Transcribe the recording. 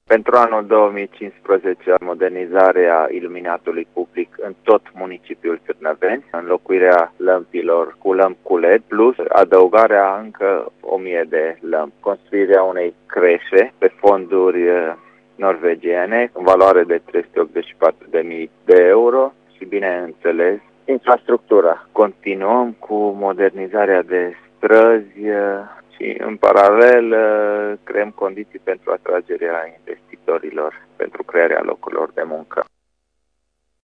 Pentru anul 2015, modernizarea iluminatului public în tot municipiul Târnăveni, înlocuirea lămpilor cu lămpi cu LED, plus adăugarea încă 1000 de lămpi, construirea unei creșe pe fonduri norvegiene în valoare de 384.000 de euro și, bineînțeles, infrastructura. Continuăm cu modernizarea de străzi și, în paralel, creăm condiții pentru atragerea investitorilor, pentru crearea locurilor de muncă.